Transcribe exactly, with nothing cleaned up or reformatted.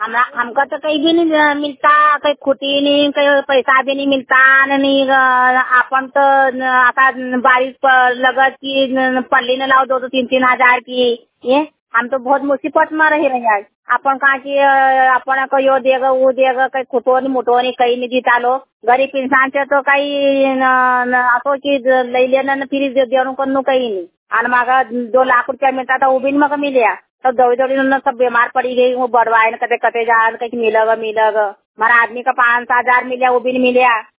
हमरा हमका तो कहीं भी नहीं मिलता, कहीं खुटी नहीं, कहीं पैसा भी नहीं मिलता नहीं। अपन तो आता बारिश पर लगत की पल्ली न लाओ दो दो तीन तीन हजार की। ये हम तो बहुत मुसीबत में रह रहे हैं। अपन कहा की अपन को यो देगा वो देगा, कहीं खुटो नहीं मुटो नहीं, कहीं नहीं जीता लो। गरीब इंसान से तो कहीं आतो की ले लेना न फिर देने को नु कहीं नहीं। अनमागा दो लाख रुपया मिलता था वो भी मगा मिले। तब दौड़ी दौड़ी उन्होंने सब बीमार पड़ी गई, वो बढ़वाए न कते कते जा कहीं मिलेगा मिलेगा। हमारा आदमी का पाँच सात हजार मिला वो भी नहीं मिला।